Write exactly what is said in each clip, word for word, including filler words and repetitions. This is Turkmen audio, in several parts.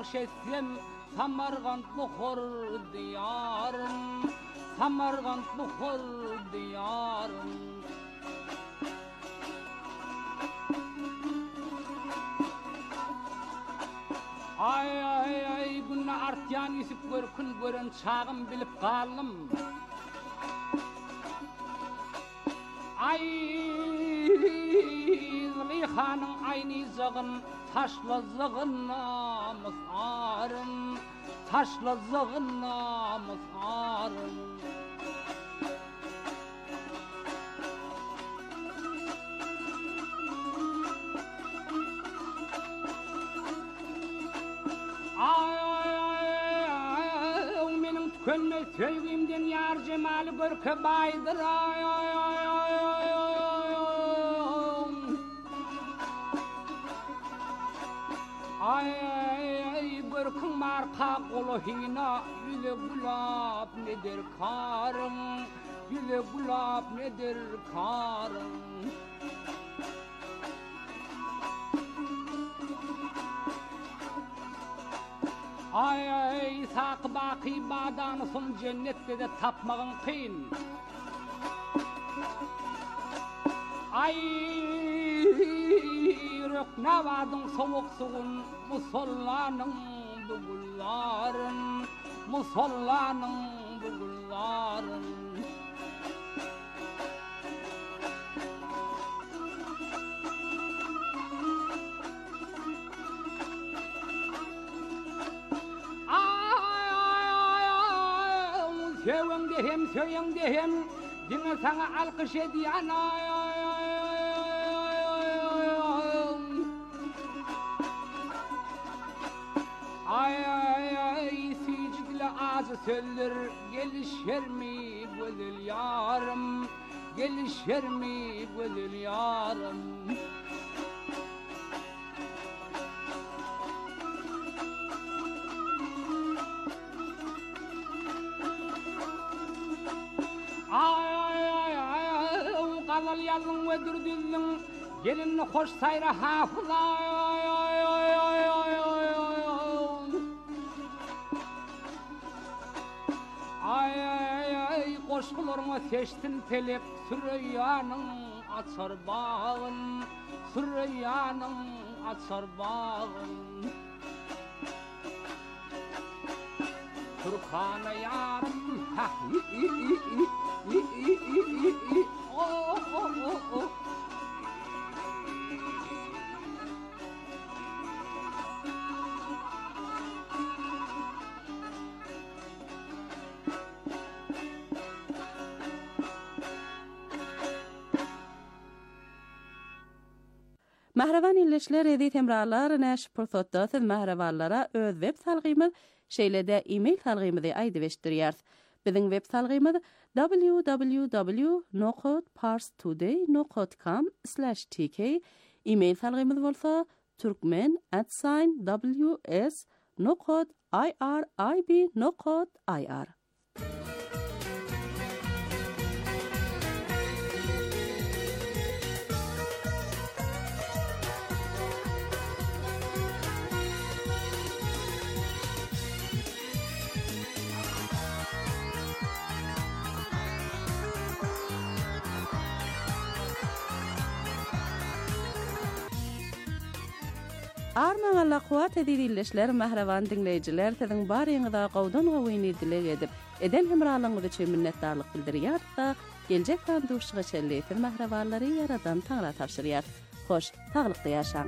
nakşetsem Samarkand Bukhar diyarım, Samarkand Bukhar diyarım. Ay ay ay günne artyan isip görkün gören çağım bilip kalım. Ay Züleyxanın ayni zığın taşla zığın namus arın, taşla zığın namus arın. Ay ay ay ay menin tükönme sevgimden yar cemali görke baydır. Ay ay ay ay ay ay ay ay görkün marka kolu hina yüze gulap nedir karım, yüze gulap nedir karım. Ay ay sak baki badanısın cennette de tapmağın kıyın. Ay röknavadın soğuk suğun musallanın bugulların, musallanın bugulların. Sevende hem söyende hem dine sana alkış ediyen ay ay ay ay ay ay sicdile ağzı söller gelişer mi güzel yarım, gelişer mi güzel yarım. Ay ay ay ay qalal yalın ve dürdüllün gelinni hoş sayra hafız. Ay ay ay ay ay ay ay ay ay qoşqularına seçtin telep Süreyyanın açar bağın, Süreyyanın açar bağın. Turkana yarım ha i i i i i i i i oh oh oh oh. Mahravan ilişkiler edit emralar näş pursatda mahravallara öz web salgymy şeýlede e-mail salgymy aýdy beşdirýär. Biziň web salgymy w w w nokta parstoday nokta com slash t k. E-mail salgymy bolsa turkmen at w s nokta i r i b nokta i r. Arman Allah kuat edilişler mahravan dinleyijiler siziň baryňyza gowdan gowyny dilek edip eden hemralygyňyzy üçin minnetdarlyk bildirýär da geljek handuşyga şelleýär mahrawanlary yaradan taňra tapşyrýar. Hoş, taglykda ýaşaň.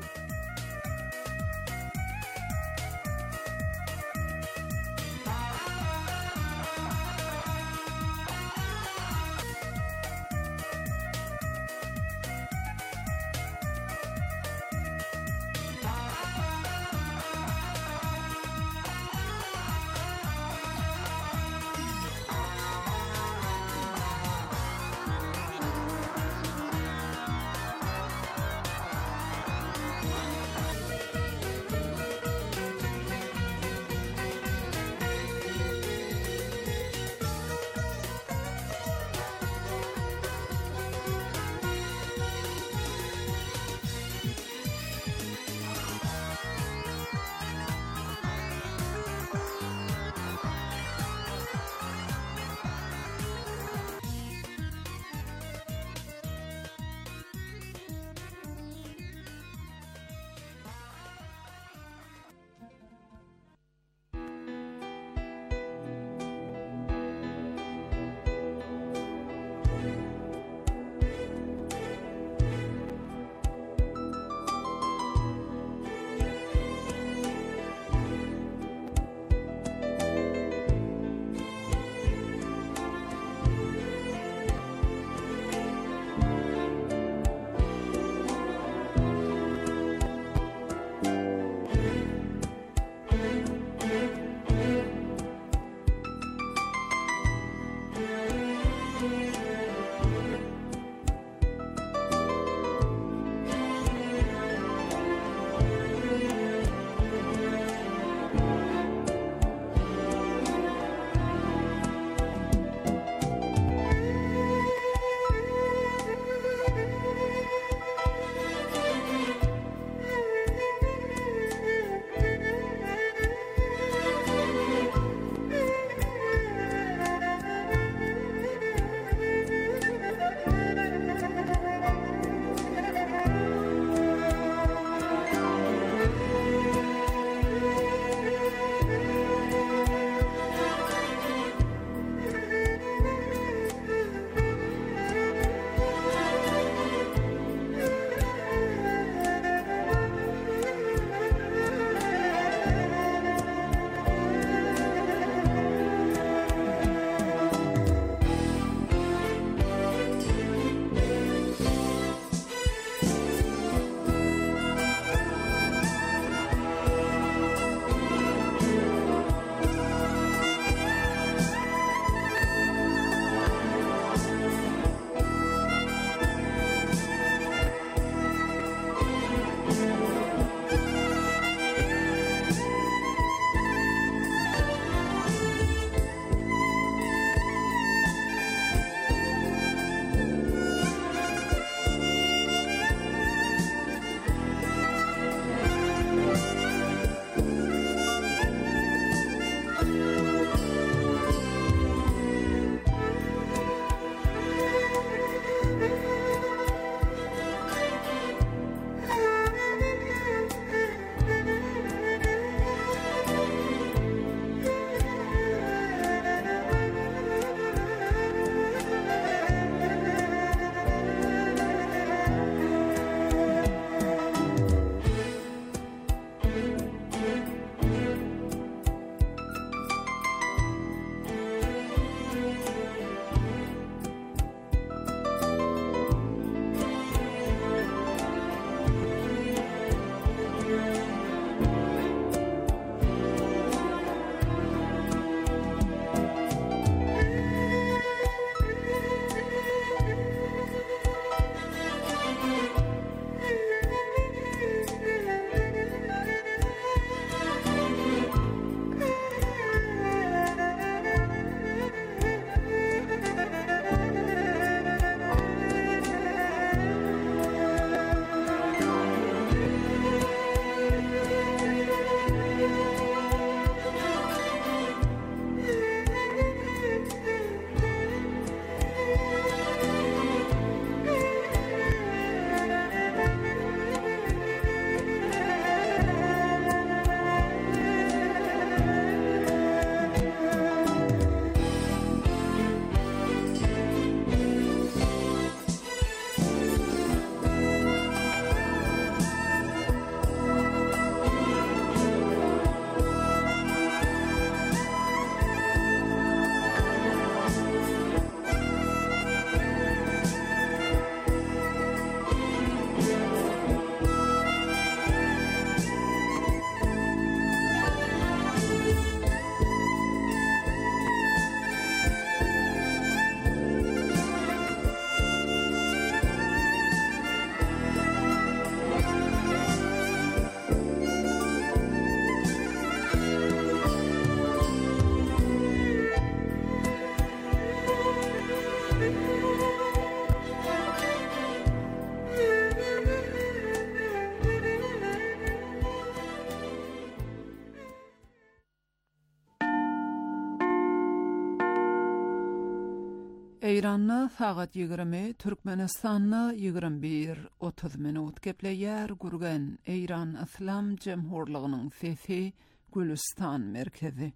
Eyranna sagat yigirmi, Türkmenistanna yigirmi bir otuz minut gepleýär gurgan Eyran Islam Jemhurlygynyň sesi Gülistan merkezi.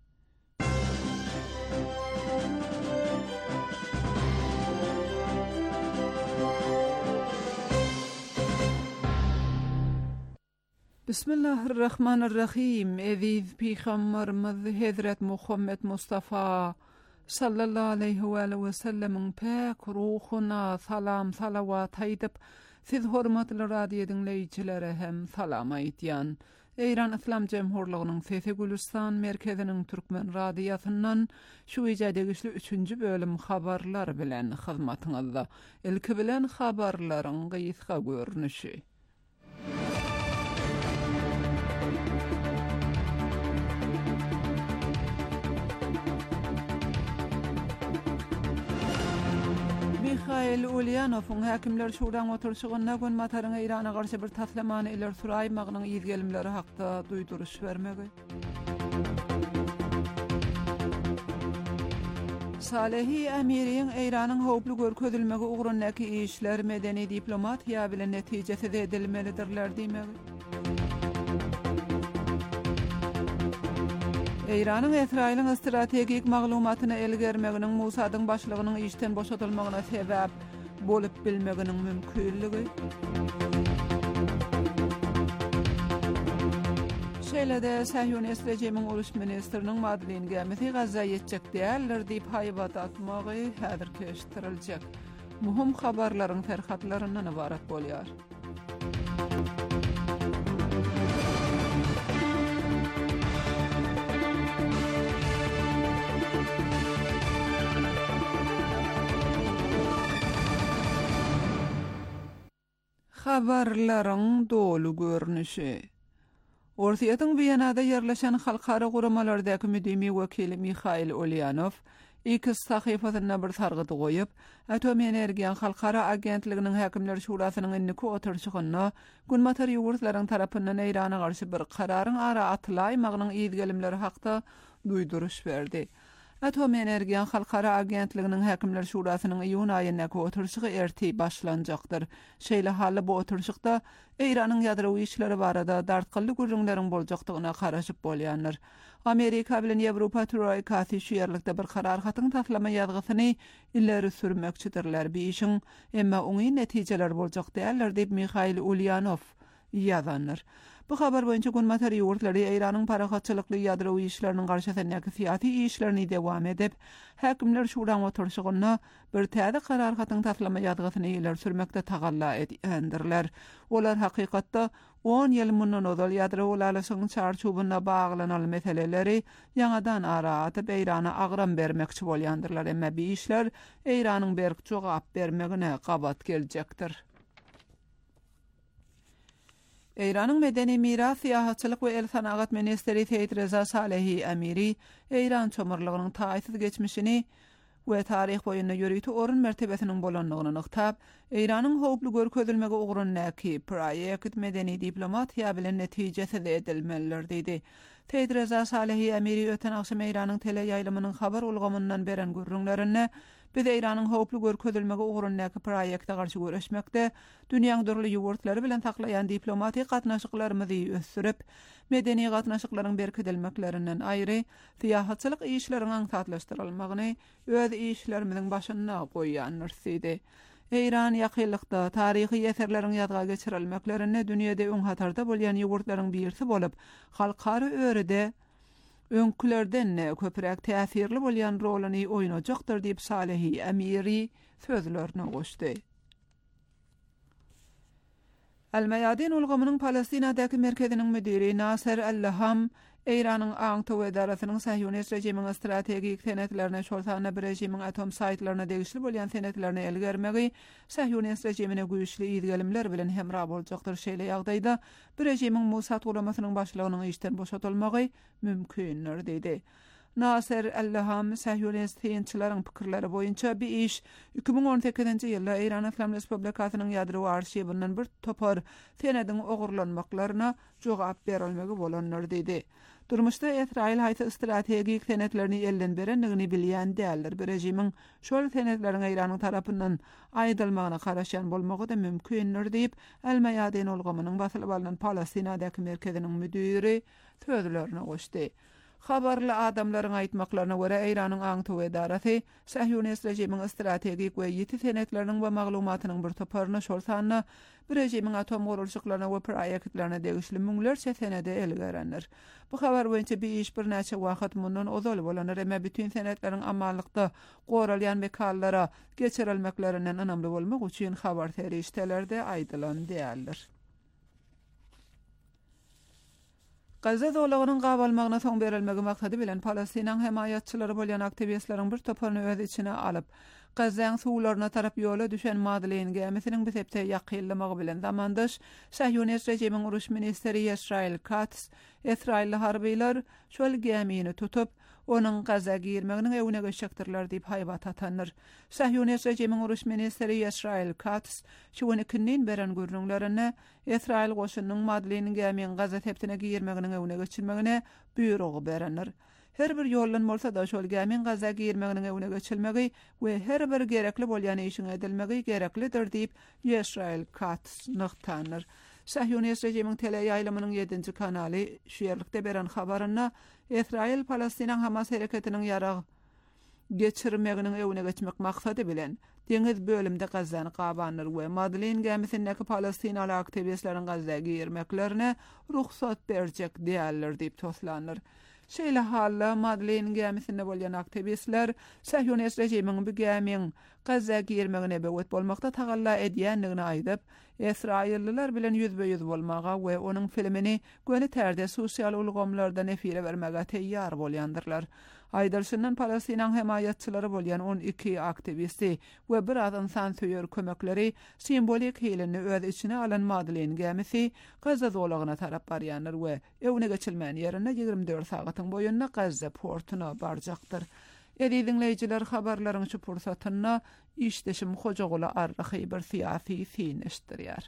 Bismillahirrahmanirrahim. Eziz Peygamberimiz Hazret Muhammed Mustafa sallallahu aleyhi ve sellem'in pek ruhuna salam salavat aýdyp, siz hormatly radio dinleýijilere hem salam aýdýan. Eyran Islam Jemhurlygynyň sesi Gülistan merkeziniň türkmen radiosyndan şu ejadygysly üçünji bölüm habarlar bilen hyzmatyňyzda. Ilki bilen habarlaryň gysga görnüşi. Mikhail Ulyanov'un Häkimler Şurasyň oturşygyna gün mataryň Eýrana garşy bir taslamany iler suraýmagynyň ýyzgelimleri hakda duýduruş bermegi. Salehi Emiriň Eýranyň howply görkezilmegi ugrundaky işler medeni diplomatiýa bilen netijesi edilmelidirler diýmegi. Eýranyň Israýlyň strategik maglumatyny elgermeginiň Musadyň başlygynyň işden boşatylmagyna sebäp bolup bilmeginiň mümkinligi. Şeýle-de Sahyonist rejimiň uruş ministriniň Madlen Gemisi Gazza ýetjek däldir diýip haýbat atmagy häzir keşdiriljek. Muhim habarlaryň terhatlaryndan ibarat bolýar. Habarlaryň dolu görnüşi. Orsiýatyň Wienada ýerleşen halkara guramalardaky müdimi wekili Mikhail Ulyanov iki sahyfasyna bir sargydy goýup, Atom Energiýa Halkara Agentliginiň Häkimler Şurasynyň indi oturşygyna gün matar ýurtlaryň tarapyndan Eýrana garşy bir kararyň ara atylaýmagynyň ýyzgelimleri hakda duýduruş berdi. Atom Energiýa Halkara Agentliginiň Häkimler Şurasynyň iýun aýyndaky oturşygy erti başlanjakdyr. Şeýle hally bu oturşykda Eýranyň ýadrowy işleri barada dartgylly gürrüňleriň boljakdygyna garaşyp bolýanlar. Amerika bilen Ýewropa troýkasy şu ýerlikde bir karar hatyň taslama ýazgysyny illeri sürmekçidirler biýişiň, emma oňy netijeler boljak däldir diýip Mikhail Ulyanov ýazanlar. Bu habar boýunça gün matar ýurtlary Eýranyň parahatçylykly ýadrowy işleriniň garşysyndaky syýasy işlerini dewam edip, häkimler şuraň oturşygyna bir täze karar hatyň taslama ýazgysyny iler sürmekde tagalla edýändirler. Olar hakykatda on ýyl mundan ozal ýadrowy alasyň çarçubyna baglanan meseleleri ýaňadan ara atyp Eýrana agram bermekçi bolýandyrlar, emma bu işler Eýranyň berk jogap bermegine gabat geljekdir. Eýranyň medeni miras, syýahatçylyk we el sanagat ministri Seyit Reza Salehi Emiri Eýran çomurlygynyň taýsyz geçmişini we taryh boýundan ýörüýti orun mertebesiniň bolanlygyny nyktap, Eýranyň howply görkezilmegi ugrundaky proýekt medeni diplomatiýa bilen netijesi edilmelidir diýdi. Seyit Reza Salehi Emiri öten akşam Eýranyň tele ýaýlymynyň habar ulgamyndan beren gürrüňlerine biz Eýranyň howply görkezilmegi ugrundaky proýekde garşy görüşmekde, dünýäň dörli ýurtlary bilen saklaýan diplomatik gatnaşyklarymyzy ösürip, medeni gatnaşyklaryň berkidilmeklerinden aýry syýahatçylyk işleriň aňsatlaşdyrylmagyny öz işlerimiziň başyna goýýanlar diýdi. Eýran ýakynlykda taryhy eserleriň ýadga geçirilmeklerine dünýede öň hatarda bolýan ýurtlaryň birisi bolup, halkara örede öňkülerden köpürek täsirli bolýan roluny oýnajakdyr diýip Salehi Emiri sözlerini goşdy. Al-Mayadin ulgamynyň Palestinadaky merkeziniň müdiri Nasser Allaham Eýranyň Aňtow edarasynyň Sahyonist rejimiň strategik senetlerine şolsana bir rejimiň atom saýtlaryna degişli bolýan senetlerini elgermegi Sahyonist rejimine güýçli ýyzgelimler bilen hemra boljakdyr. Şeýle ýagdaýda bir rejimiň Musat ulamasynyň başlygynyň işden boşatylmagy mümkindir diýdi. Nasir Allaham Sahyonist tayinçilaryň pikirleri boýunça bir iş iki bin on sekizinji ýylda Iran Islam Respublikasynyň ýadro arşiwinden bir topar senediň ogurlanmaklaryna jogap berilmegi bolanlar dedi. Durmuşda Israil haýsy strategik senetlerini elden berendigini bilýän däldir. Bir rejimiň şol senetleriň Iranyň tarapyndan aýdylmagyna garaşan bolmagy da mümkindir diýip El-Mayadin ulgamynyň basylyp alynan Palestinadaky merkeziniň müdiri sözlerini goşdy. Habarly adamlaryň aýtmaklaryna görä Iranyň aňtyw edarasy Sahyonist rejimiň strategik we ýeti senetleriniň we maglumatynyň bir toparyny şol sanyna bir rejimiň atom gurulşyklaryna we proýektlerine degişli müňlerçe senede elgerenler. Bu habar boýunça bir iş bir näçe wagt mundan ozal bolanlar emma bütün senetleriň amanlykda goralýan bekallara geçirilmeklerinden önemli bolmak üçin habar terişdelerde aýdylan däldir. Gaza dowlatynyň gabalmagyna soň berilmegi maksady bilen Palestinaň hemaýatçylary bolýan aktivistleriň bir toparyny öz içine alyp, Gazaň suwlaryna tarap ýola düşen Madeleine gemisiniň bir septe ýakynlamagy bilen zamandaş Sahyonist rejimiň uruş ministeri Israel Katz, Israilli harbylar şol gemini tutup, onuň Gaza girmeginiň ewine geçekdirler diýip haýbat atanlar. Sahyonist rejimiň uruş ministeri Israel Katz, şuny kinnin beren görnüňlerini Israil goşunynyň Madeleine geminiň Gaza septine girmeginiň ewine geçirmegine buyrug berenler. Her bir ýollan bolsa da şol gemin Gaza girmeginiň ewine geçilmegi we her bir gerekli bolýan işin edilmegi gereklidir diýip Israel Katz nyktanır. Sahyonist rejimiň teleýaýlymynyň ýedinji kanaly şu ýerlikde beren habaryna Israil Palestinaň Hamas hereketiniň ýarag geçirmeginiň ewine geçmek maksady bilen deňiz bölümde Gazany gabanlar we Madeleine gemisindäki Palestinaly aktivistleriň Gaza girmeklerine ruhsat berjek diýerler diýip toslanýar. Şeýle halla Madeleine gemisinde bolýan aktivistler Sahyonist rejimiň bu gemiň Gaza girmegine böwet bolmakda tagalla edýändigini aýdyp, Israilliler bilen ýüzbe-ýüz bolmaga we onuň filmini göni tärde sosial ulgamlardan efire bermege teýýar bolýandyrlar. Aýdylşyndan Palestinaň hemaýatçylary bolýan on iki aktivisti we bir az insan söýür kömekleri simbolik hilini öz içine alan Madeleine gemisi Gaza dowlagyna tarap barýanlar we ewine geçilmän ýerine ýigirme dört sagatyň boýunna Gaza portuna barjakdyr. Edi dinleyijiler habarlaryň şu pursatyna işdeşim Hojagoly arrahy bir syýasy fin işdirýär.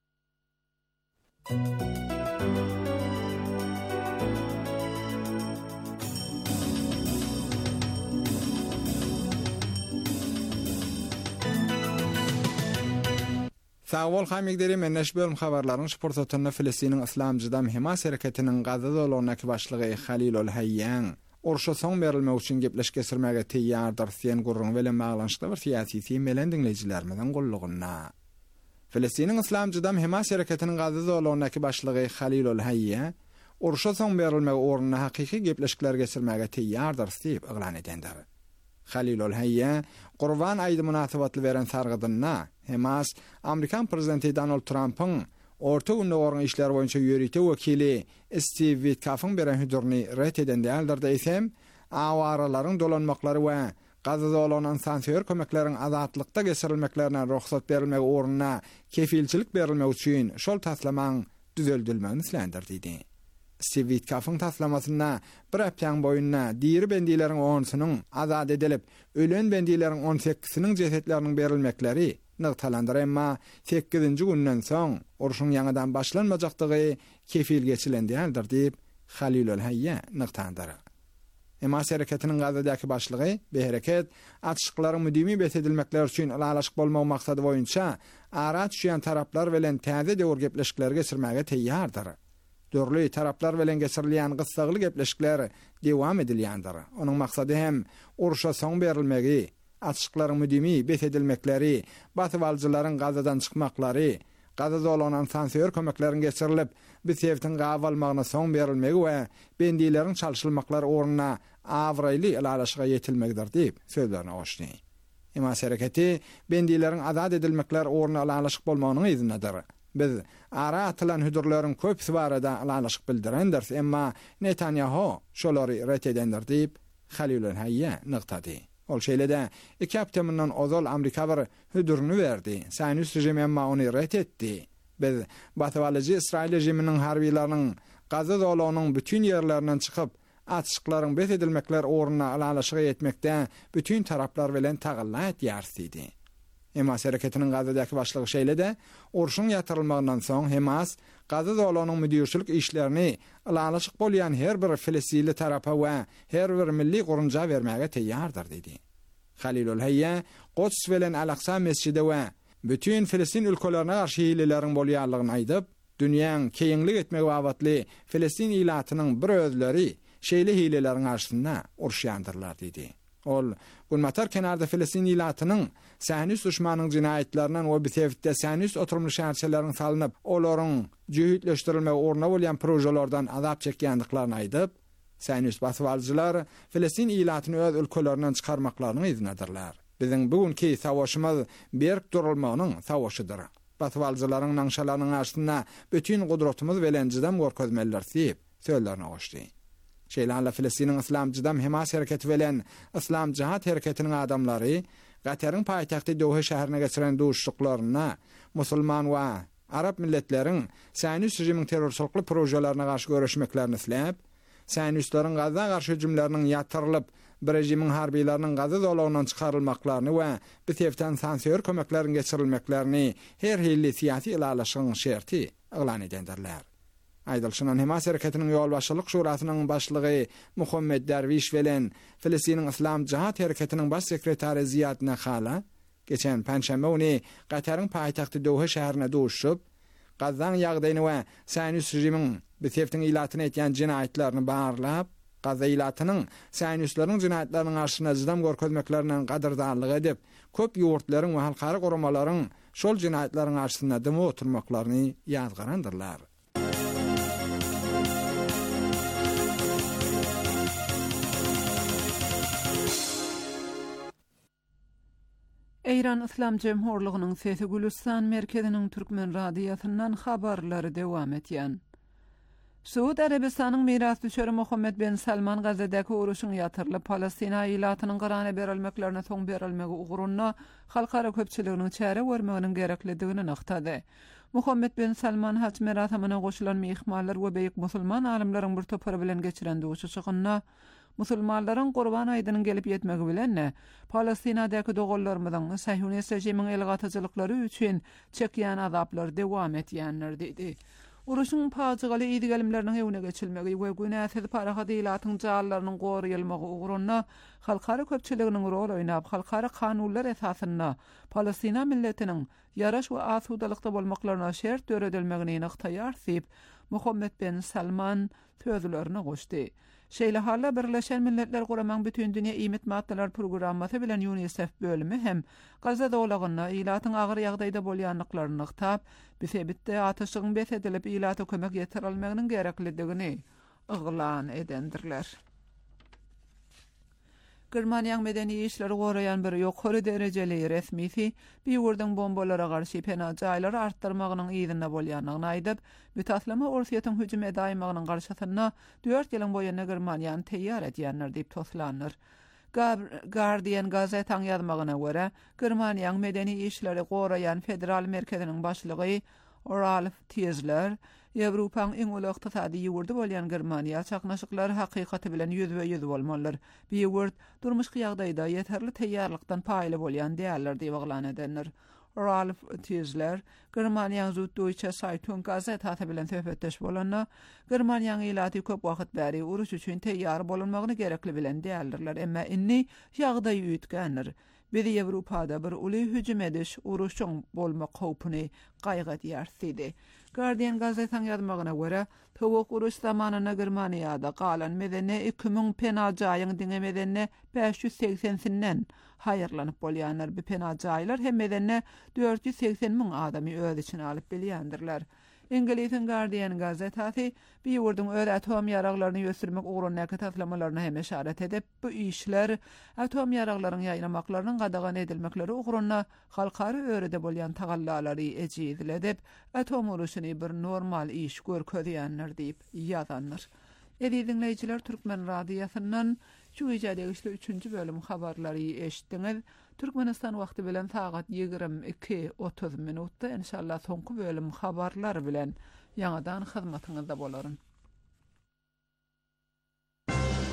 Sağol hamigderi menneş bölüm habarlaryň şu pursatyna Filistiniň Islamjydam Hamas hereketiniň Gaza dowlatynyň başlygy Halil ol-Hayyan Orşa soň berilmek üçin gepleş geçirmäge teýýardyr diýen gurrun bilen baglanşykda bir syýasy melen dinleýijilerimiň gollugyna. Filistiniň Islamjydam Hamas hereketiniň Gaza dowlatynyň başlygy Halil ol-Hayyan orşa soň berilmek ornuny hakyky gepleşikler geçirmäge teýýardyr diýip eglan edendir. Halil ol-Hayyan Qurban aýdy munasabatly beren sargydyna Hamas Amerikan prezidenti Donald Trump'ın Orta Gündä işler boýunça ýörite wekili Steve Witkoff'un beren hüdürni ret eden däldirde isem, awaraların dolanmaklary we Gaza dolanan sansör kömekleriň azatlykda geçirilmeklerine ruhsat berilmegi ornuna kefilçilik berilmek üçin şol taslamaň düzeldilmegini islendirdi. Steve Witkoff'un taslamasyna bir apýan boýunna diri bendiýleriň onsunyň azad edilip, ölen bendiýleriň on sekiziniň jesetleriniň berilmekleri nyktalandyr, emma sekizinji günden soň uruşyň ýangydan başlanmajakdygy kefil geçilendiýärdir diýip Halil ol-Hayyan nyktandyr. Hamas hereketiniň Gazadaky başlygy bu hereket atşyklaryň müdimi besedilmekler üçin alalaşyk bolmak maksady boýunça ara düşýän taraplar bilen täze döwür gepleşikler geçirmäge teýýardyr. Dörli taraplar bilen geçirilýän gyssaly gepleşikler dewam edilýändir. Onuň maksady hem uruşa soň berilmegi, atşyklaryň müdimi besedilmekleri, batyp aljylaryň Gazadan çykmaklary, Gaza dolanan sansör kömeklerin geçirilip, bir sevtin gabalmagyna soň berilmegi we bendiýleriň çalşylmaklary ornuna awraýly ilalaşyga ýetilmekdir diýip sözlerini goşdy. Hamas hereketi bendiýleriň azad edilmekler ornuna ilalaşyk bolmagynyň izinedir. Biz ara atylan hüdürleriň köpsi barada ilalaşyk bildirendir, emma Netanyahu şolary ret edendir diýip Halil ol-Hayyan nykdy. Ol şeýlede iki haptamyndan ozal Amerika bir hüdürni berdi. Sionist rejimi emma ony ret etdi. Biz Batywalyjy Israil rejiminiň harbiýlarynyň Gaza dowlatynyň bütün ýerlerinden çykyp atışıkların bet edilmekler oruna alalaşığa etmekde bütün taraplar bilen tağılla etýärsidi. Hamas hareketinin Gazadaki başlığı şeyle de urşun yatırılmağından son Hamas Gazada olanın müdürçülük işlerini alalaşık bolyan her bir Filistinli tarafa ve her bir milli qurunca vermeye teýýardyr dedi. Halilul Hayya Quds bilen Al-Aqsa mescidi ve bütün Filistin ülkelerine karşı hilelerin bolýanlygyny aýdyp, dünýäň keýinlik etmek wagtly Filistin ilatynyň bir özleri şeýle hilelerin karşısında urşýandyrlar dedi. Ol, Gulmatar kenarda Filistin ilatynyň Sahnus düşmanyň jinayatlerinden we bitewitde Sahnus oturmuş şäherçilerin salınıp, olaryň jühütleşdirilme orna bolýan projelerden azap çekýändiklaryny aýdyp, Sahnus baswalçylar Filistin ilatyny öz ülkelerinden çykarmaklaryny izindirler. Biziň bugünkü savaşymyz berk durulmagynyň savaşydyr. Baswalçylaryň naňşalarynyň arşynda bütün gudratymyz bilen jydam gorkozmalar diýip söýlerini goşdy. Şeýle Filistiniň Islam Jydam Hamas hareketi bilen Islam Cihat hareketiniň adamlary Gataryň paýtagty Doha şäherine geçiren duşuşlyklaryna musulman we Arap milletleriň Sahnus rejiminiň terrorçylykly projelaryna garşy görüşmeklerini isläp, Sahnuslaryň Gaza garşy hüjümleriniň ýatyrylyp, bir rejimiň harbiýlarynyň Gaza dolagynyň çykarylmaklaryny we bitewten sansör kömeklerini geçirilmeklerini her hilli siýasy ilalaşygyň şerti elan edendirler. Aýdylşynan Hamas hareketiniň ýolbaşçylyk şurasynyň başlygy Muhammed Derwiş bilen Filistiniň Islam Cihat hareketiniň baş sekretary Ziyad Nakhala geçen panşanba uny Gataryň paýtagty Doha şäherine duşup, Gazan ýagdaýyny we Sahnus rejiminiň bitewten ilatyny etýän jinayetlerini barlap, Gaza ilatynyň Sahnuslaryň jinayetleriniň arşyna jydam gorkozmaklarynyň gadyrdanlyk edip, köp ýurtlaryň we halkara gorumalaryň şol jinayetleriň arşyna dim oturmaklaryny ýazgarandyrlar. Eýran Islam Jemhurlygynyň Sesi Gülistan merkeziniň türkmen radiýasyndan habarlary dewam etýän. Suud Arabistanyň miras düşeri Muhammed bin Salman Gazadaky uruşyň ýatyrylyp Palestina ilatynyň garany berilmeklerine soň berilmegi ugruny halkara köpçiliginiň çäre görmeginiň gereklidigini naktady. Muhammed bin Salman haç merasamyna goşulan mehmanlar we beýik musulman alimleriň bir topary bilen geçiren duşuşygyna musulmanlaryň Gurban aýdynyň gelip ýetmegi bilen Palestinadaky dogallarymyň Sahyonist rejimiň elgatyjylyklary üçin çekýän azaplar dewam etýänler dedi. Uruşyň paýçygaly ýygylimleriniň ýewne geçilmegi we günäsiz parahat ilatyň jallarynyň goruýalmagy ugruny halkara köpçiliginiň rol oýnap, halkara kanunlar esasynda Palestina milletiniň ýaraş we asudalykda bolmaklaryna şert döredilmegini naktaýar diýip Muhammed bin Salman sözlerini goşdy. Şeýle halla Birleşen Milletler Guramaň bütün dünýä iýmet maddalar programmasy bilen UNICEF bölümi hem Gaza dolagyna ilatyň agyr ýagdaýda bolýanlyklaryny ýaktap, bisebitde atyşygyň besedilip ilata kömek ýetirilmeginiň gereklidigini yglan edendirler. Germaniýanyň medeni işleri goraýan bir ýokary derejeli resmisi biwurdyň bombalara garşy pena jaýlary artdyrmagynyň ýygyna bolýanlygyny aýdyp, mütaslima orsiýatyň hüjüm edaýmagynyň garşysyna dört ýylyň boýuna Germaniýany teýýar etýänler diýip toslanýar. Guardian gazetaň ýazmagyna görä, Germaniýanyň medeni işleri goraýan federal merkeziniň başlygy Ralf Tiesler Ýewropanyň iň uly ykdysady ýurdy bolýan Germaniýa çaknaşyklary hakykaty bilen ýüzbe ýüz bolmalylar. Bu ýurt durmuşky ýagdaýda ýeterli teýýarlykdan paýly bolýan däýerler diýip eglan edenler. Ralf Tiesler Germaniýanyň Süddeutsche Zeitung gazetasy bilen söhbetdeş bolanda Germaniýanyň ilaty köp wagt bäri uruş üçin teýýar bolanmagyny gerekli bilen däýerler, emma inni ýagdaý üýtgenler. Bizi Ýewropada bir uly hüjüm ediş, uruşyň bolma howpuny gaýgatýardy. Guardian gazetaň ýazmagyna görä, towuk uruş zamanyna Germaniýada galan medeni iki ming pena jaýyň diňemedenne beş ýüz seksensinden haýyrlanyp bolýanlar. Bu pena jaýlar hem medenne dört ýüz seksen ming adamy öz içine alyp bilýändirler. İngiliziň Guardian gazetasy bir ýurdun öz atom ýaraklaryny ýösürmek ugrundaky taslamalarına hem işaret edip, bu işler atom ýaraklaryny ýaýnamaklarynyň gadagan edilmekleri ugrunda halkary örede bolýan tagallalary ejizil edip, atom uruşyny bir normal iş görkezýänler diýip ýazanlar. Edi dinleýijiler, Türkmen radiýasyndan şu ýaýda üçünçü bölüm habarlary eşitdiňiz. Türkmenistan wagty bilen saat ýygrimi iki otuz minutda inşallah soňky bölüm habarlar bilen ýanadan hyzmatyňyzda bolaryn.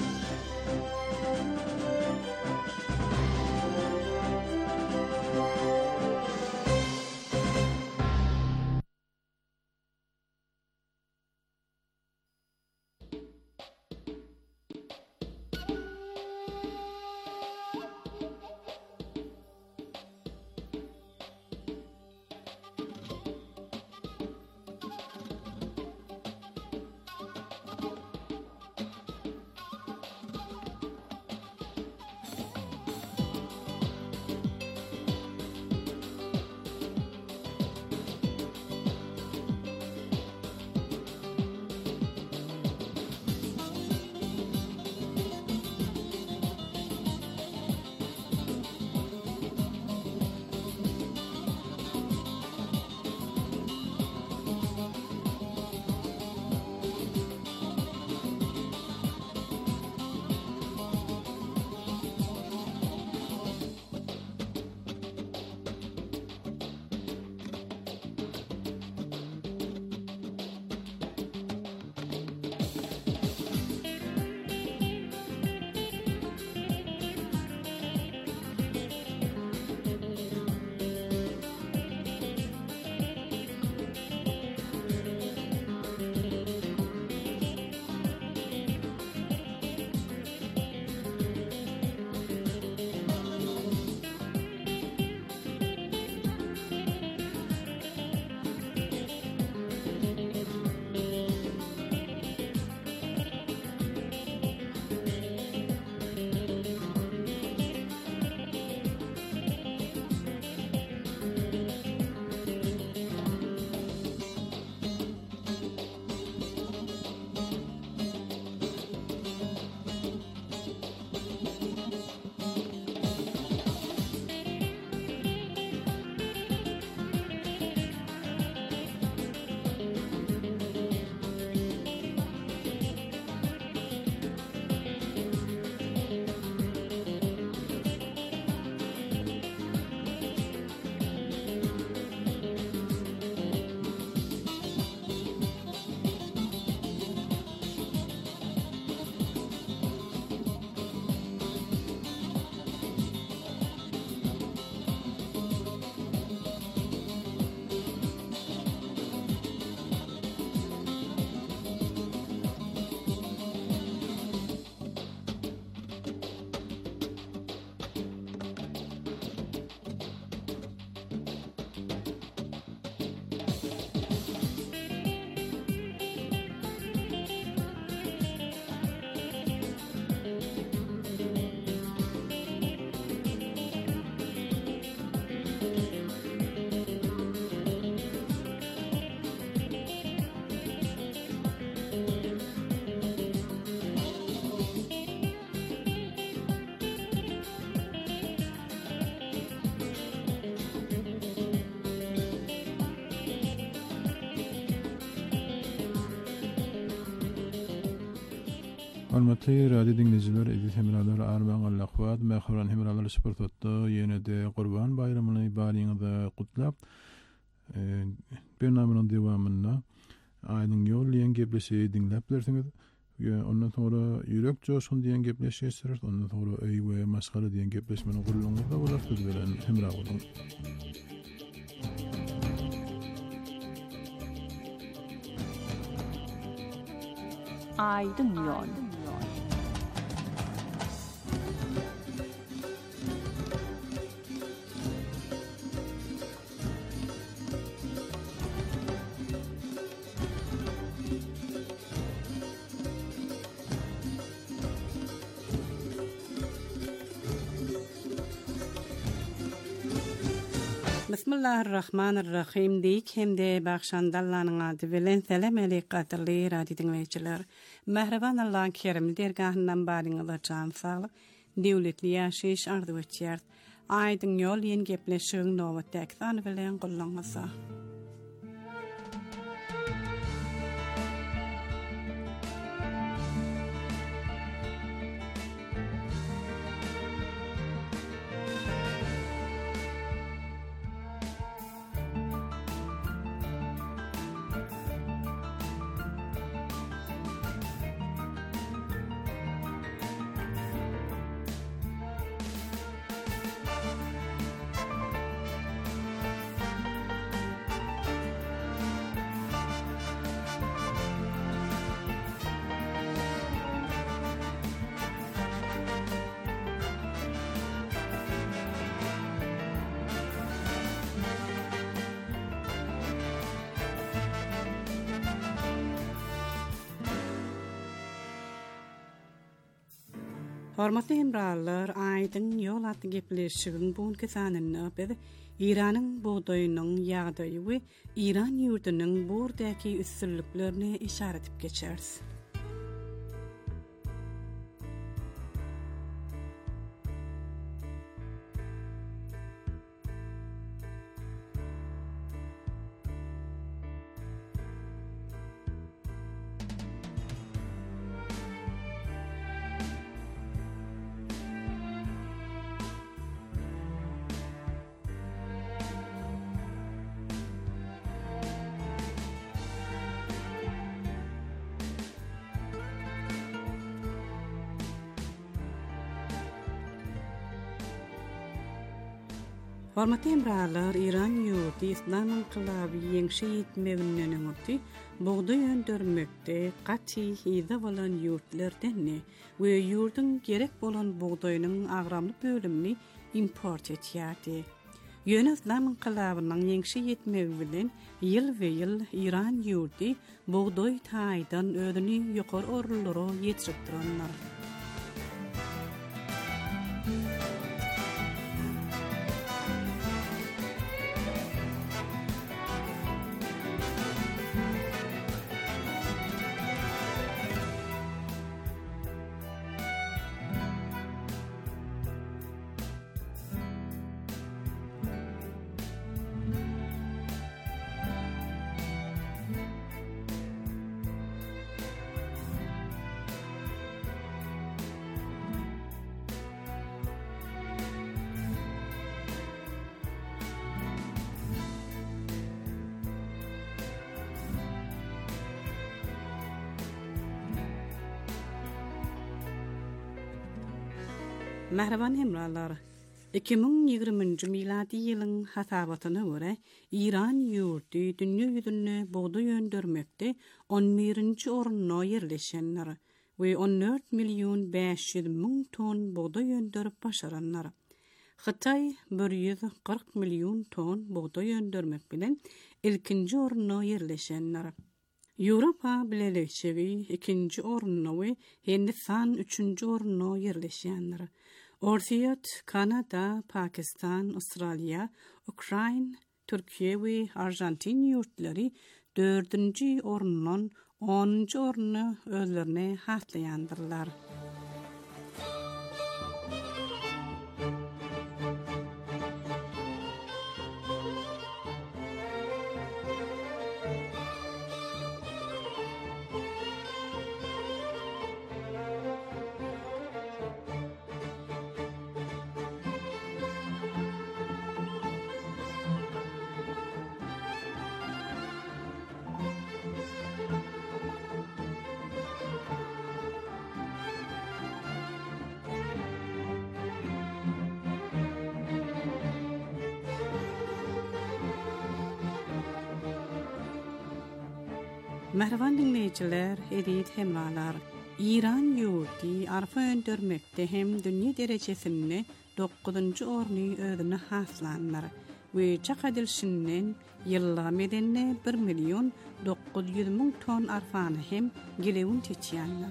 Hormatly radio dinleyiciler, edit hemralar armağan Allah'wad, mähran hemralar sportda ýene-de Gurban bayramyny baryňyzda gutlap, eee bernamynyň dewamynda aýdyň ýol diýen gepleşi dinläp bersiňiz. Ondan sonra ýürek joşun diýen gepleşi esir, ondan sonra öý we maskara diýen gepleşmeni gurulmaňyzda bolar söz beren hemra bolan. Aýdyň ýol. Bismillahirrahmanirrahim deyik hemde baxşandallanyň ady bilen selam aleyk gatirli radio dinleýijiler. Mehriban Allah'ın kerim dergahyndan baryňyza can saglyk, döwletli ýaşaýyş ardy geçýär. Aýdyň ýol ýen gepleşigiň nowatdaky sany bilen gullanysa. Hormatly hemralar, aýdyň ýol atly gepleşigin buňky sanyny biz Iranyň buğdaýynyň ýagdaýy we Iran ýurdunyň burdaky üstünliklerini işaret edip geçeriz. Hormatly hemralar, Iran ýurdy İslam inqilaby ýeňşi ýetmeginden öňki buğday öndürmekde gaty hyza bolan ýurtlardan we ýurdun gerek bolan buğdaýynyň agramly bölümini import etýärdi. Ýöne İslam inqilabynyň ýeňşi ýetmegi bilen ýyl we ýyl Iran ýurdy buğday taýdan özüni ýokary orunlara ýetirip duranlar. Mehriban hemralar, iki ming ýigrimiji miladi ýylyň hasabatyna görä Iran ýurdy dünýä ýüzünde buğday öndürmekde on birinji orunda ýerleşenler we on dört milyon beş ýüz miň ton buğday öndürip başaranlar. Hytaý bir ýüz kırk milyon ton buğday öndürmek bilen ilkinji orunda ýerleşenler. Ýewropa bileşigi ikinji orunda we Hindistan üçünji orunda ýerleşenler. Orsiýat, Kanada, Pakistan, Australia, Ukraina, Türkiýe we Argentin ýurtlary dördünji orundan onunji oruny özlerine hatlaýandyrlar. Merhaba dinleyiciler, edit hemralar. İran yurdi arfa öndürmekte hem dünya derecesini dokuzuncu ornu ödünü haslanlar. Ve çakadilşinden yılla medenine bir milyon dokuz yüz min ton arfanı hem gelevun teçiyanlar.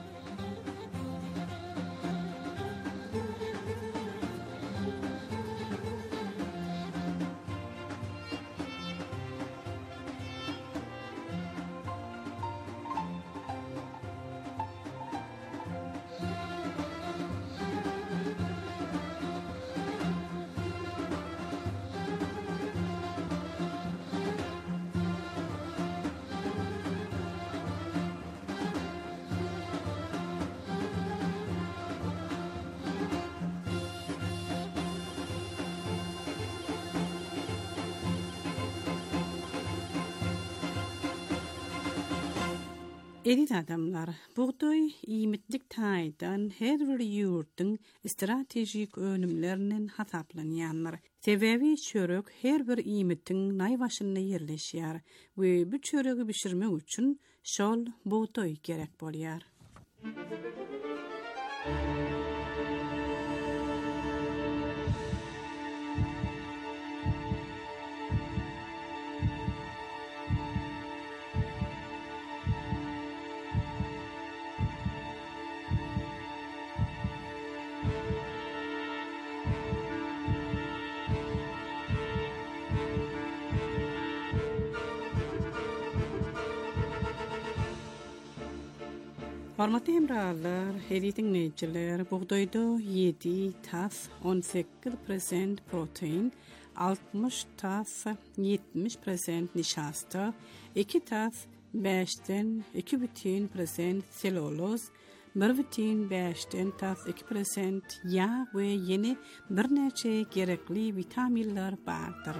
Edit adamlar, buğday iyimitlik taydan her bir yurtun stratejik önümlerinin hasaplanyanlar. Sebebi çörek her bir iyimitin nayvaşını yerleşiyar ve bu çöreği pişirmek için şol buğday gerek bolyar. Hormatly hemrallar, heri dinleyiciler, buğdayda yedi tas on sekiz prosent protein, altmış tas yetmiş prosent nişasta, iki tas beşten iki buçuk prosent selüloz, bir buçuk beşten tas iki prosent yağ ve yeni bir neçe gerekli vitaminler vardır.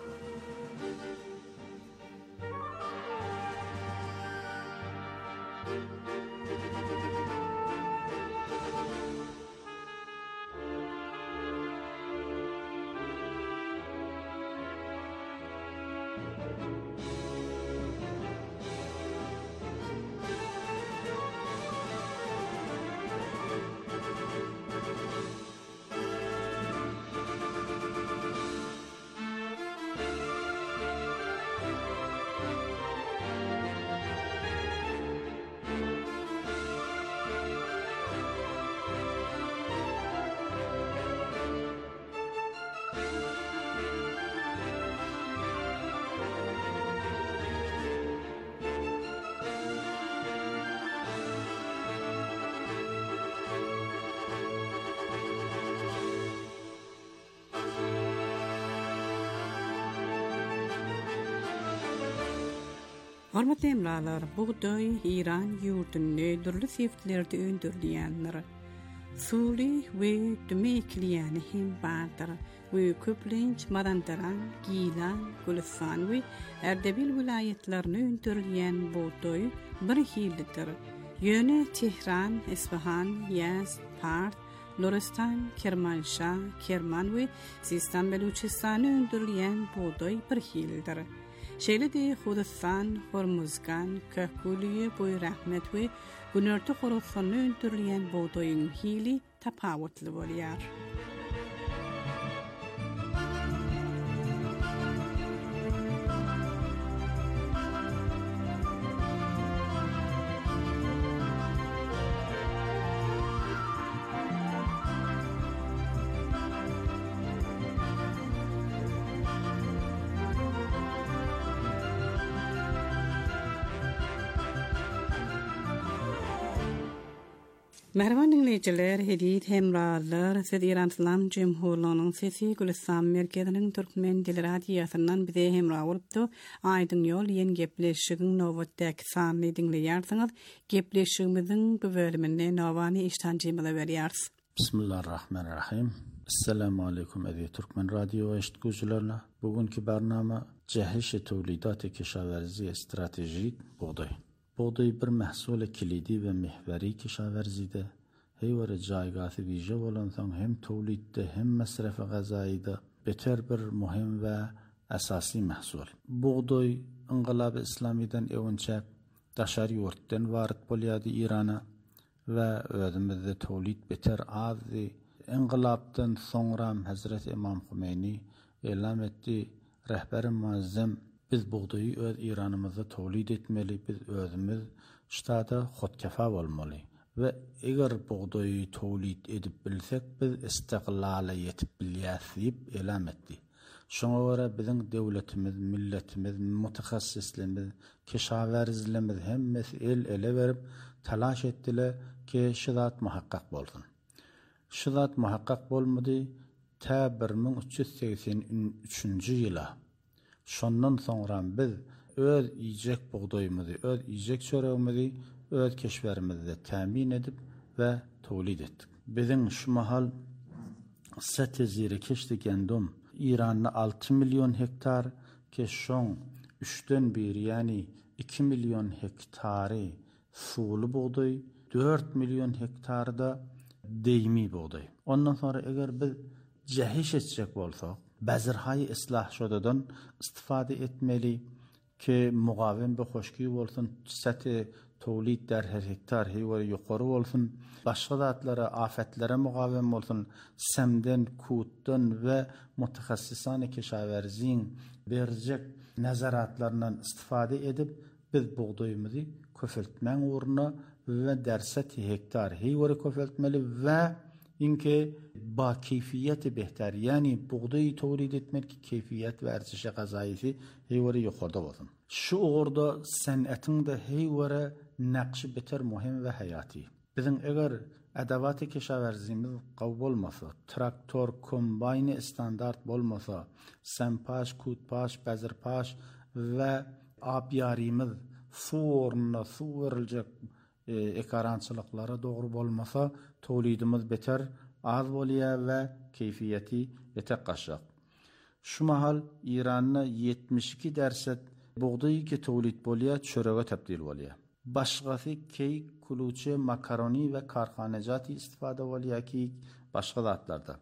Hormatly hemralar, buğday İran yurdunu dürlü siftlerde öndürleyenler. Suli ve dümekliyen hem vardır ve köplenç madandaran, gilan, Gülistan ve Erdebil vilayetlerini öndürleyen buğday bir hillidir. Yönü Tehran, İsfahan, Yazd, Part, Loristan, Kermanşah, Kerman ve Sistan Beluchistan'ı öndürleyen buğday bir hillidir. Şeýle de Hudistan, Hormuzgan, Köhküliye, Boy Rahmet ve Günörtü Horosanyny öndürleyen buğdaýyň hili tapawutly bolýar. Merhaba dinleyiciler, hediyet hemrallar, siz İran İslam Cumhuriyeti'nin sesi Gülistan merkezinin Türkmen dili radyosundan bize hemra olupdu. Aydın yol yen gepleşigin Novot'taki sanlı dinleyersiniz. Gepleşigimizin bu bölümünde Novani iştancımıza veriyoruz. Bismillahirrahmanirrahim. Assalamu alaikum edi Türkmen radyo eşitgücülerine. Bugünkü barnama cehiş-i tevlidat-ı kişaverzi stratejik buğday. Buğday bir mehsul kilidi ve mihveri kişaverzide, heyvere caygâthi vîje bolansan hem tevlidde hem mesref gazayida beter bir muhim ve esasi mehsul. Buğday inqilab-ı İslami'den evunçe daşar ýurtdan waryt bolýardy Irana we özümizde tawlid beter azdy. İnqilabdan soňra Hazrat İmam Humeyni elam etdi, rehber-i muazzam biz buğdaýy öz Iranymyzda tawlid etmeli, biz özümiz ştada hodkefa bolmaly. Ve eger buğdaýy tawlid edip bilsek biz istiqlala yetip bilýäs diýip elam etdi. Şoňa görä biziň döwletimiz, milletimiz, mutahassislerimiz, keşawerizlerimiz hemmesi el ele berip talaş etdiler ki şu zat muhakkak bolsun. Şu zat muhakkak bolmady ta bir ming üç ýüz seksen üçinji ýyla. Şondan soňra biz öz ýyjek buğdaýymyzy, öz ýyjek çöregimizi öz keşwerimizde tämin edip we tawlid etdik. Biziň şu mahal setizire keşdi gendum İran'da altı milyon hektar ki şoň üçden biri yani iki milyon hektary suwly buğdaý, dört milyon hektarda deymi buğdaý. Ondan sonra eger biz jehiş etjek bolsak, bazırhaý islah şodadan istifade etmeli ki mugawim bir hoşky bolsun, seti tawlid der her hektar heýwary ýokary bolsun, başga zatlara, afetlere mugawim bolsun, semden, kutdan we mutahassisane keşawerziň berjek nazaratlaryndan istifade edip biz buğdaýymyzy köfeltmäň uruna we derseti hektar heýwary köfeltmeli we inki ba keyfiyeti behter, yani buğdaýy tawlid etmek keyfiyet wersişe gazaýysy heýwary ýokarda bolsun. Şu uğurda san'atyň da heýwary naqşy beter muhim we hayaty. Biziň eger edawaty keşawerzimiz gawy bolmasa, traktor, kombaýny standart bolmasa, sempaş, kutpaş, bazyrpaş we abyarymyz suwurna suwuryljak e, ekarançylyklara dogry bolmasa, tawlidimiz beter az bolýar we keyfiyeti ýetek. Şu mahal İran'da yetmiş iki derset buğdaýy ki tawlid bolýar, çörege tebdil bolýar. Başgasy keyik, kuluçe, makaroni ve karxanajaty istifade bolýar ki başga zatlarda.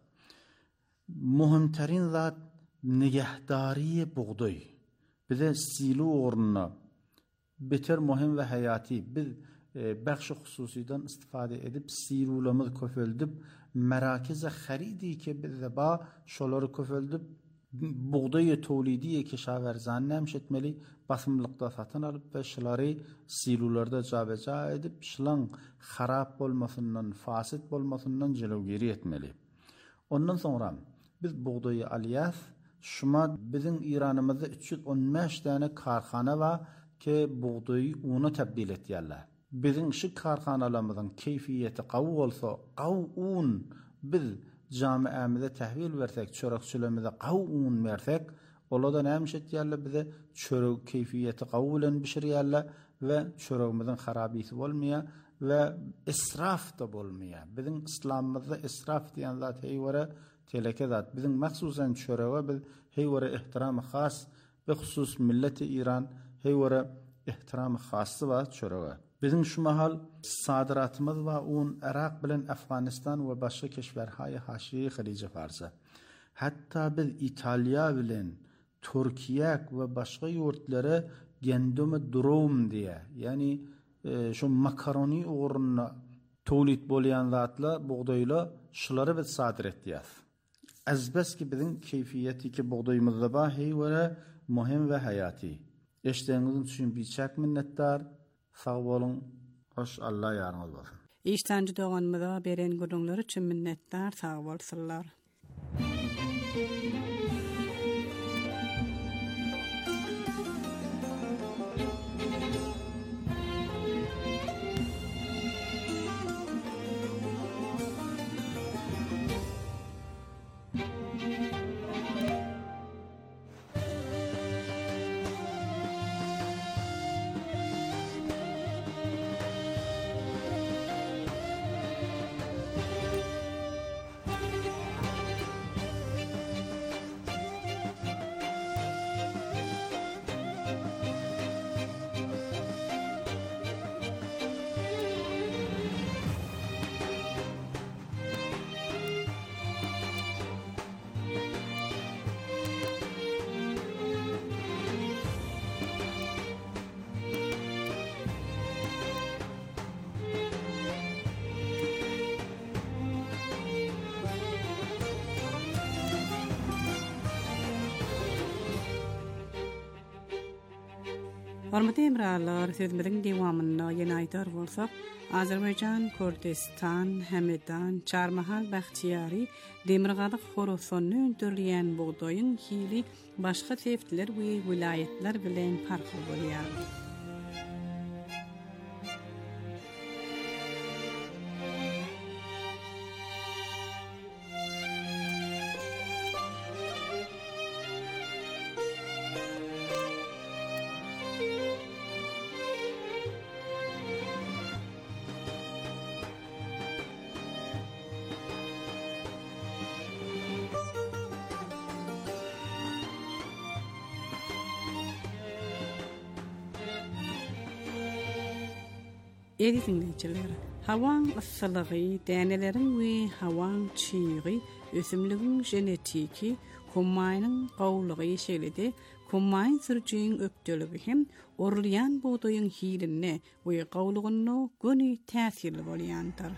Muhimterin zat nigehdary buğdaý. Bize silo oruna beter muhim ve hayaty. Biz e, baxşy hususydan istifade edip silulamyz köfeldip merakize xaridi ki biz ba şolary köfeldip buğdaýy tawlidiye keşawerzan nämişetmeli basymlykda satyn alyp we şolary silularda jabeja edip şolaň harap bolmasyndan, fasit bolmasyndan jelowgiri etmeli. Ondan soňra biz buğdaýy alýas, şuma biziň Iranymyzda üç ýüz on beş tane karxana wa ki buğdaýy uny tebdil etýärler. Biziň şu karxanalarymyzyň keyfiyeti gawy bolsa, gawy un biz jamiämize tähwil bersek, çörekçilerimize gawy un bersek, olada nämiş etýärler bize çörek keyfiyeti gawy bilen bişirýärler we çöregimiziň harabysy bolmaýar we israf da bolmaýar. Biziň islamymyzda israf diýen zat heýwara teleke zat. Biziň maksusan çörege biz heýwara ihtiramy has, be husus milleti İran heýwara ihtiramy hasy we çörege. Biziň şu mahal sadiratymyz we un Irak bilen Afganistan we başga keşwerhaýy haşiýy Halice Farsa. Hatta biz Italiýa bilen Türkiýe we başga ýurtlara gendumi durum diye, yani e, şu makaroni uğruna tawlid bolýan zatlar, buğdaýlar şolary biz sadir etdiýäs. Azbas ki biziň keyfiyeti ki buğdaýymyzda ba heýwara muhim we hayaty. Eşdeňiziň üçin biçak minnetdar. Sağ bolun, hoş Allah ýarňyz bolsun. İştancı doğanmyza beren gurulňlar üçin minnetdar, sağ bolsunlar. Hormatly emralar, sözümizin devamında yeni aytar bolsak, Azerbaycan, Kurdistan, Həmədan, Çarmahal, Bəxtiyari, Demirqadıq Xorasonunu öndürləyən buğdayın hili başqa teftiler ve vilayetler bilen farklı bolýar. Edi dinleyiciler, havan ısılığı, dənələrin ve havan çiği, ösümlüğün genetiki, kummayının qavlığı şeklide, kummayın sürücüğün öktölüğü hem orlayan buğdayın hilinne ve qavlığını günü təsirli bolyandır.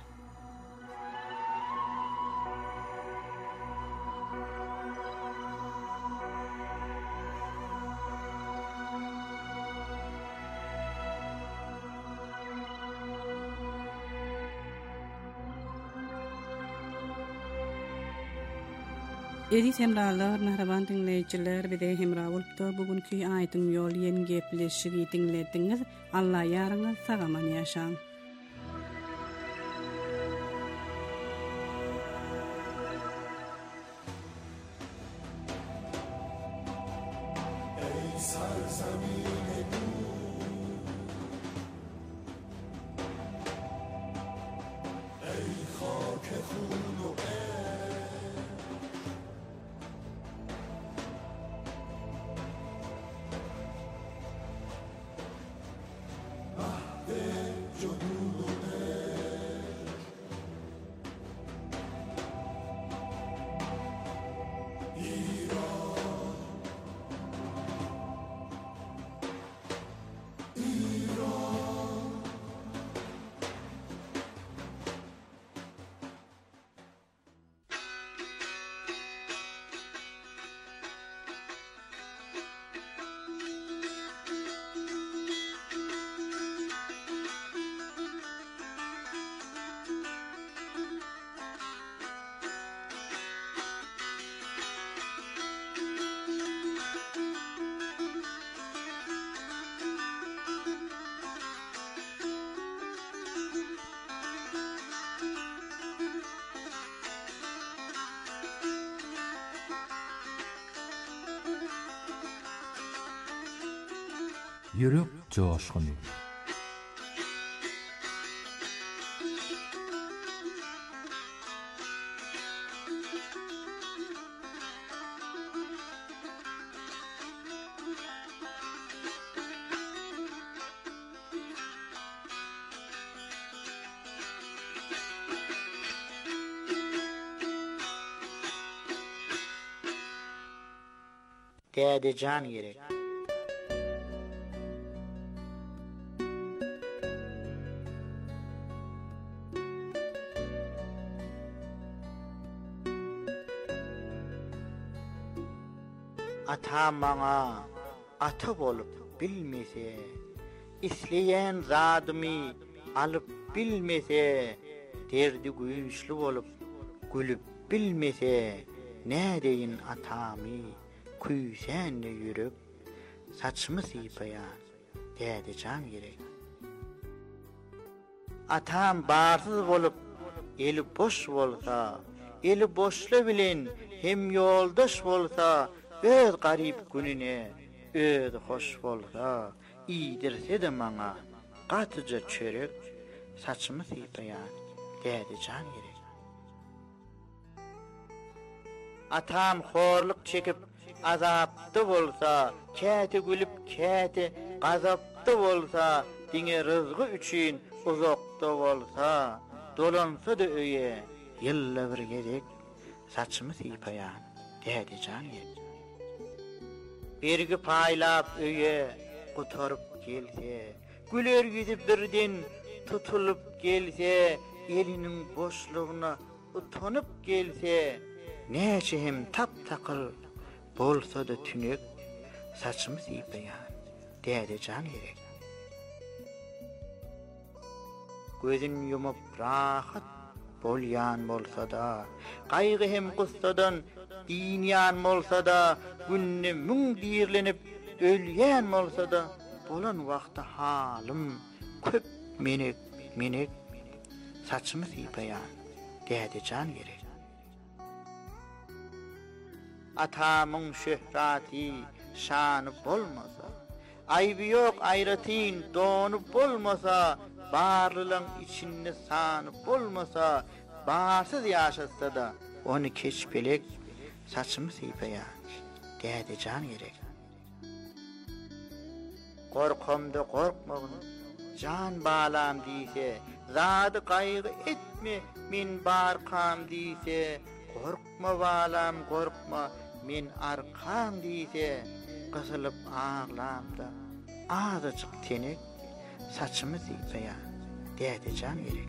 Edit hemralar, mehraban dinleyiciler ve de hemra olup da bugünkü ayetın yol yeni gepleşigi dinlediniz. Allah yarını sağaman yaşan. Yürek coşkunu. Dede can gerek. Ata bana ata bolup bilmese, isleyen zadımı alıp bilmese, derdi güçlü bolup gülüp bilmese, ne deyin atamı kuysenle yürüp saçımı sıypayan dede can gerek. Atam barsız bolup eli boş bolsa, eli boşlu bilen hem yoldaş bolsa, öz garip gününe öz hoş bolsa, iyidirse de bana qatıca çörek saçımı sıypayan dede can gerek. Atam horluk çekip azapta bolsa, käte gülüp käte gazapta bolsa, dine rızgı üçün uzakta bolsa, dolansa da öye yılla bir gedek saçımı sıypayan dede can gerek. Bergi paylap öye qutarıp gelse, güler gidip birden tutulup gelse, elinin boşluğuna utanıp gelse, neçe hem tap takıl bolsa da tünek saçımı sıypayan däde can gerek. Gözün yumup rahat bolyan bolsa da, kaygı hem kıssadan dinyan bolsa da, günne müň dirlenip ölýän bolsa da, bolan wagtda halim köp menek menek saçmy sypaýan däde can gerek. Atamyň şöhrati şany bolmasa, aýby ýok aýratyn donu bolmasa, barlylaň içinde sany bolmasa, barsyz ýaşatsa da onu keçpelek saçmy sypaýan däde can gerek. Korkamda korkmagyn can balam diýse, zady kaýgy etme men barkam diýse, korkma balam korkma men arkam diýse, gysylyp ağlamda azyjyk tenek saçmy sypaýan däde can gerek.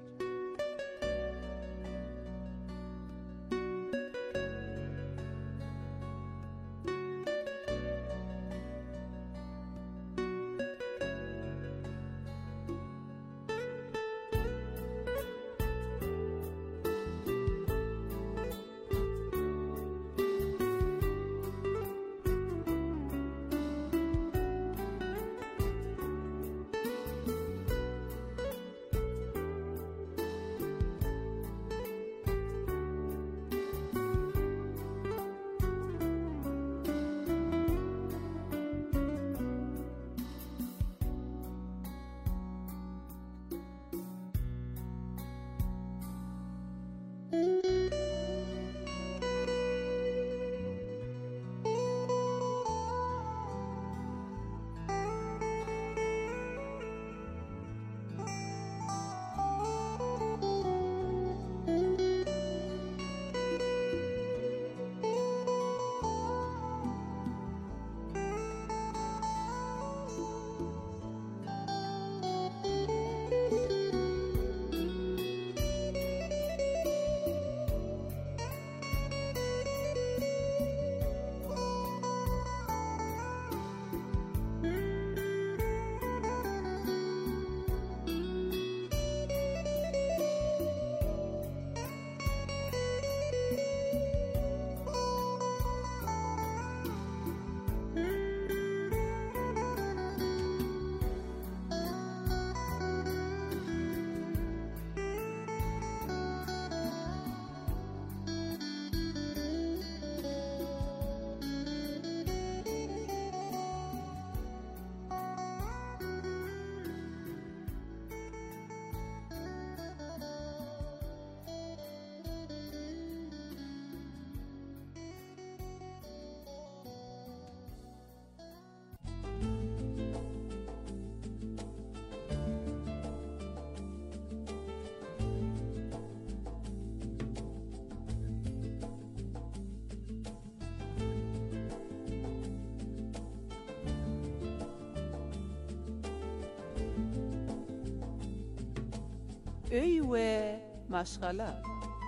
Öy we maşgala.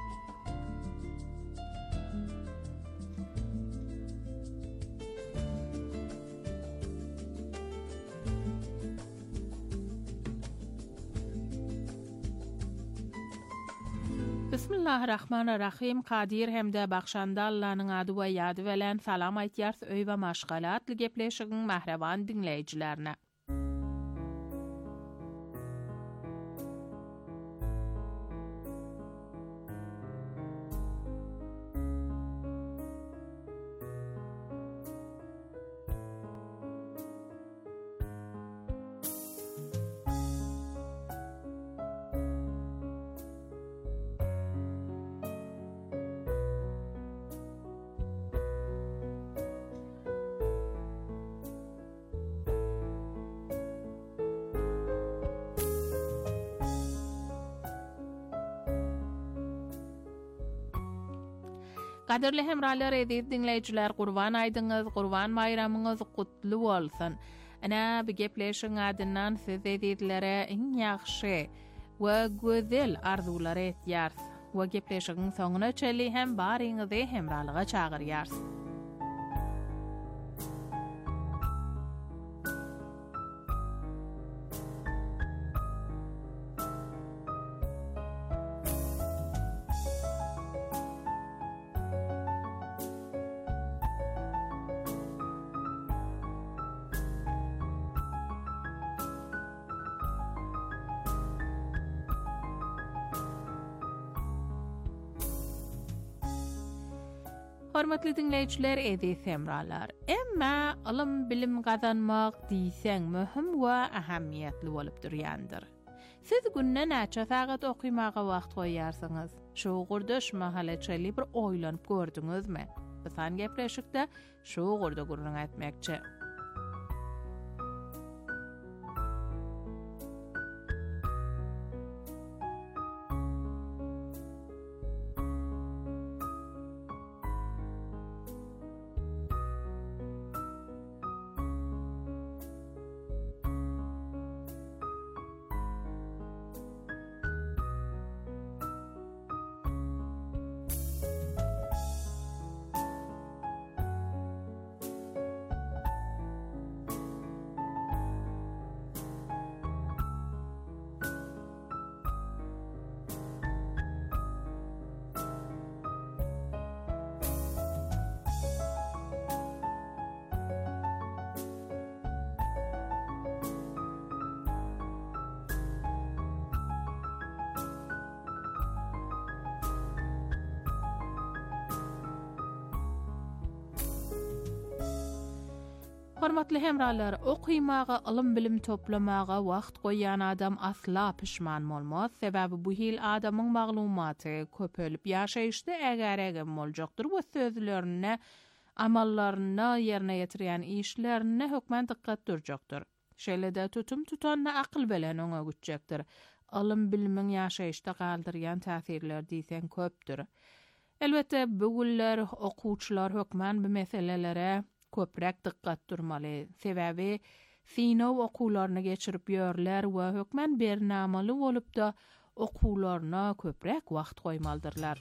Bismillahirrahmanirrahim. Qadir hemde baxşanda Allah'ın adı we ýady bilen salam aýtýars öý we maşgalat gepleşigiň mähreban dinleýijilerine. Qadirli hemralar edip dinleýijiler, Gurban aýdyňyz, Gurban bayramyňyz gutly bolsun. Ana bu gepleşiň adyndan siz edilere iň ýaxşy we gözel arzular etýärs. Bu gepleşigiň soňuna çeli hem baryňyzy hemralyga çagyrýars. Hormatly dinleyijiler, edi semralar. Emma alym bilim gazanmak diýseň möhüm we ähemmiýetli bolup durýandyr. Siz günne näçe sagat okymaga wagt goýarsyňyz? Şu gurduş mahalaçaly bir oýlanyp gördüňizmi? Bisan gepleşikde şu gurda gurrun etmekçi. Hormatly hemralar, okymaga, ilm bilim toplamaga wagt goýan adam asla pişman bolmaz. Sebäbi bu hil adamyň maglumaty köpelip ýaşaýyşda ägär-ägem boljakdyr. Bu sözlerine, amallaryna ýerine ýetirýän işlerine hökmen dikkat durjakdyr. Şeýlede tutum tutanna akyl bilen oňa gütjekdir. Ilm bilimiň ýaşaýyşda galdyrýan täsirler diýsen köpdür. Elbetde bugünler okuwçylar hökmen bu meselelere köprek dikkat durmaly. Sebäbi sinow okuwlaryny geçirip ýörler we hökmen bernamaly bolup da okuwlaryna köprek wagt goýmaldyrlar.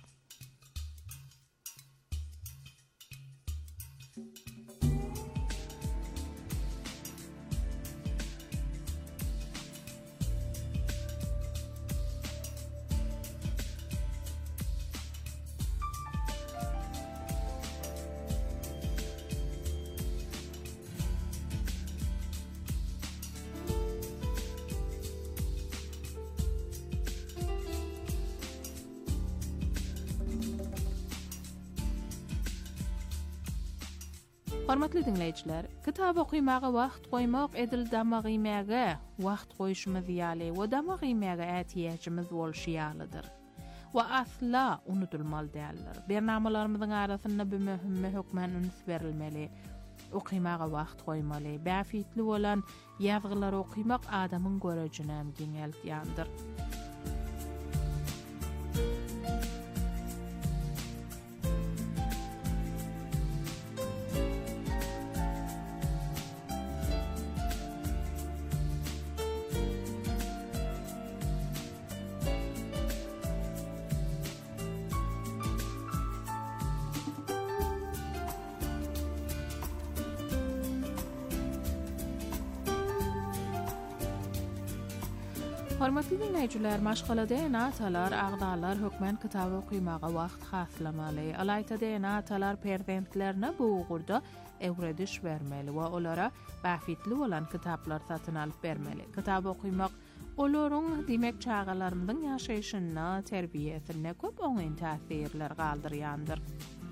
Hormatly dinleyijiler, kitap okuýmaga wagt goýmak edil damagymäge wagt goýuşymyz ýaly we damagymäge ätiýäçimiz bolşy ýalydyr. Wa asla unutulmaly däldir. Bernamalarymyzyň arasynda bu möhüm hökmen üns berilmeli. Okuýmaga wagt goýmaly. Bäfitli bolan ýazgylar okuýmak adamyň görejine hem giňeltýändir. Hormatly dinleyijiler, maşgalada enatalar, agdalar hökmen kitap okuýmaga wagt haslamaly. Alayta enatalar perzentlerine bu ugurda ewrediş bermeli we olara bäfitli bolan kitaplar satyn alyp bermeli. Kitap okuýmak olaryň demek çağalarynyň ýaşaýyşyna, terbiýesine köp oňyn täsirler galdyrýandyr.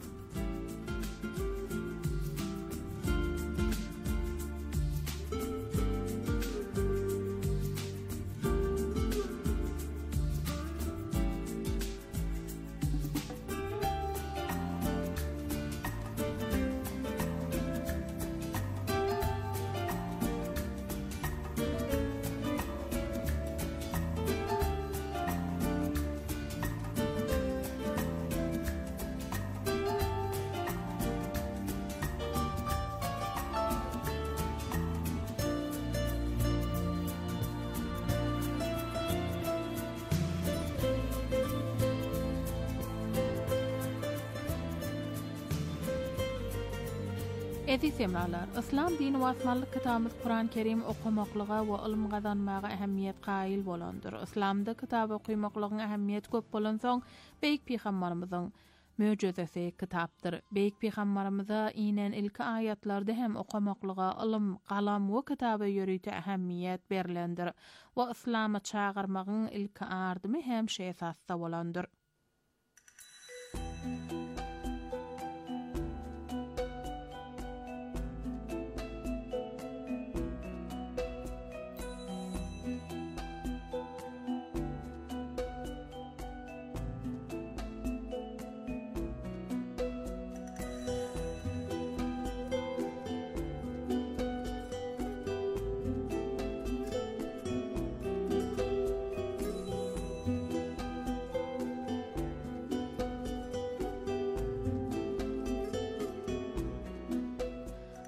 Ezi semralar, İslam dini we asmanlyk kitabymyz Kur'an-ı Kerim okumaklyga we ilm gazanmaga ähemmiýet gaýyl bolandyr. İslamda kitap okuýmaklygyň ähemmiýeti köp bolan soň, Beýik Peýgamberimiziň möjüzesi kitapdyr. Beýik Peýgamberimize inen ilki ayatlarda hem okumaklyga, ilm, galam we kitaba ýörüýte ähemmiýet berilendir. We İslama çağırmagyň ilki ardymy hem şeýsatda bolandyr.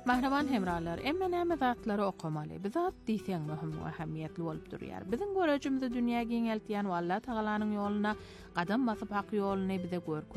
Mahravan hemralar, emme näme zatları okumaly. Biz zat diýsen möhüm we ähmiýetli bolup durýar. Biziň görejimizde dünýä giňeltýän we Allah Tagalanyň ýoluna qadam basyp hak ýoluny bize görkezýär.